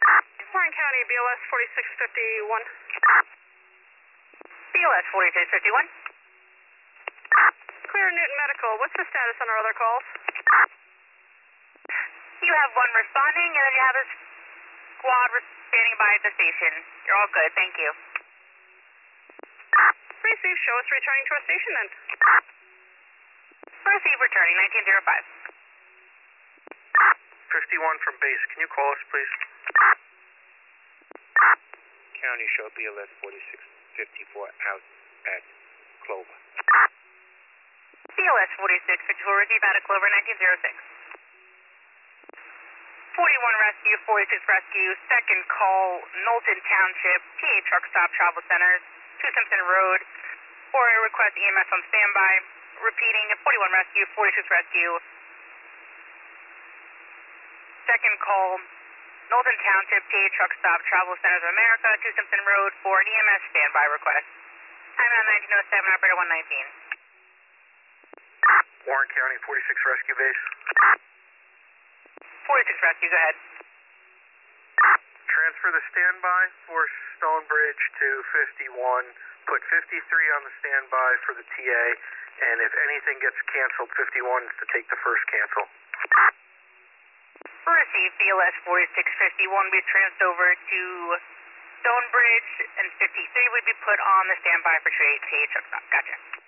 Warren County, BLS 4651. BLS 4651. Clear Newton Medical. What's the status on our other calls? You have one responding, and then you have a squad standing by at the station. You're all good, thank you. Receive, show us returning to our station then. Receive returning, 1905. 51 from base, can you call us, please? County show BLS 4654 out at Clover. BLS 4654, receive out at Clover, 1906. 41 Rescue, 46 Rescue, second call, Knowlton Township, TA Truck Stop Travel Centers, 2 Simpson Road, for a request EMS on standby. Repeating, 41 Rescue, 46 Rescue, second call, Knowlton Township, TA Truck Stop Travel Centers of America, 2 Simpson Road, for an EMS standby request. Time out 1907, operator 119. Warren County 46 Rescue Base. 46 Rescue, go ahead. Transfer the standby for Stonebridge to 51. Put 53 on the standby for the TA, and if anything gets canceled, 51 is to take the first cancel. Receive BLS 4651 be transferred over to Stonebridge, and 53 would be put on the standby for TA Truck Stop. Gotcha.